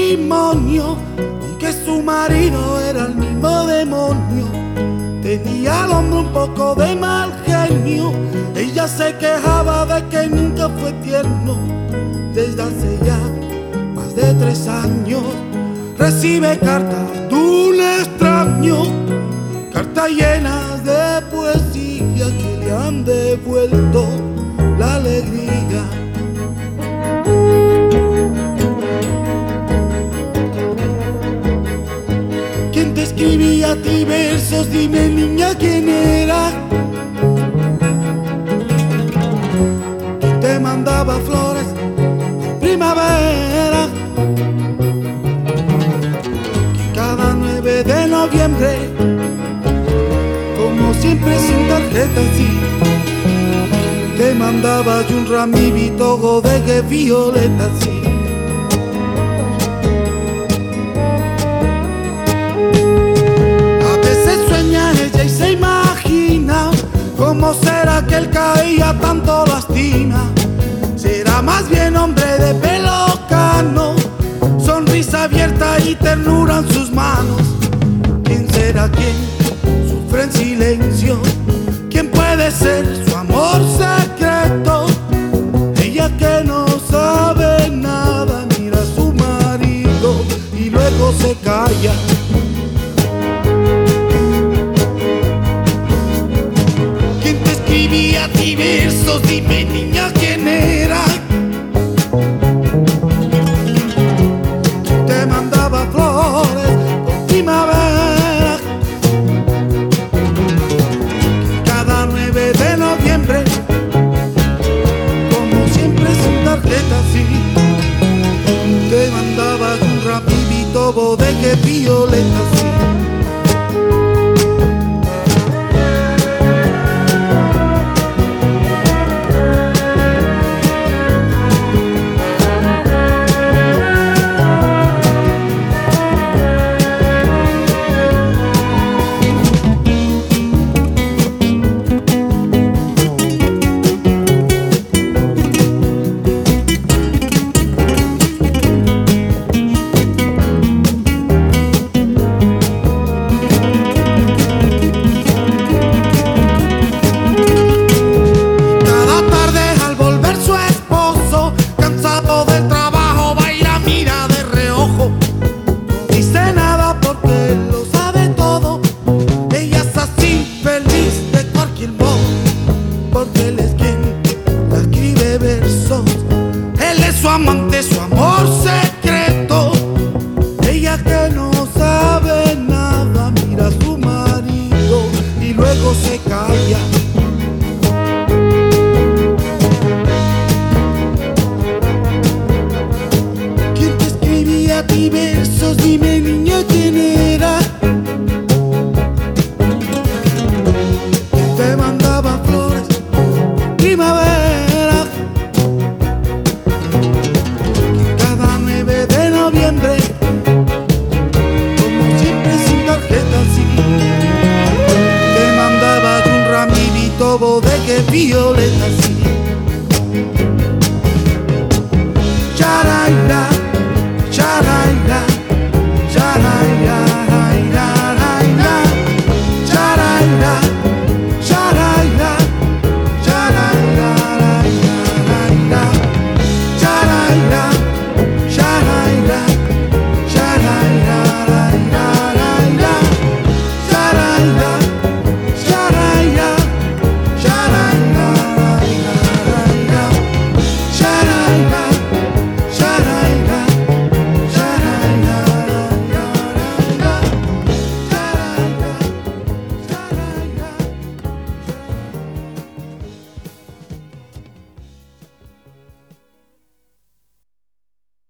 matrimonio, aunque su marido era el mismo demonio. Tenía al hombre un poco de mal genio. Ella se quejaba de que nunca fue tierno. Desde hace ya más de 3 años recibe cartas de un extraño, cartas llenas de poesía que le han devuelto la alegría. ¿Quién te escribía a ti versos? Dime, niña, ¿quién era? ¿Quién te mandaba flores en primavera? ¿Quién cada 9 de noviembre, como siempre sin tarjeta, sí, te mandaba yo un ramito de violeta, sí? Y se imagina cómo será que él caía tanto lastima. Será más bien hombre de pelo cano, sonrisa abierta y ternura en sus manos. ¿Quién será quien sufre en silencio? ¿Quién puede ser su amor secreto? Ella que no sabe nada mira a su marido y luego se calla. Escribía a ti versos, dime, niña, ¿quién era? Te mandaba flores por primavera, cada 9 de noviembre, como siempre sin tarjeta, sí, te mandaba un rapidito de violeta, sí. Porque él es quien la escribe versos, él es su amante, su amor secreto. Ella que no sabe nada mira a su marido y luego se calla. ¿Quién te escribía a ti versos? Dime, niña, ¿quién era?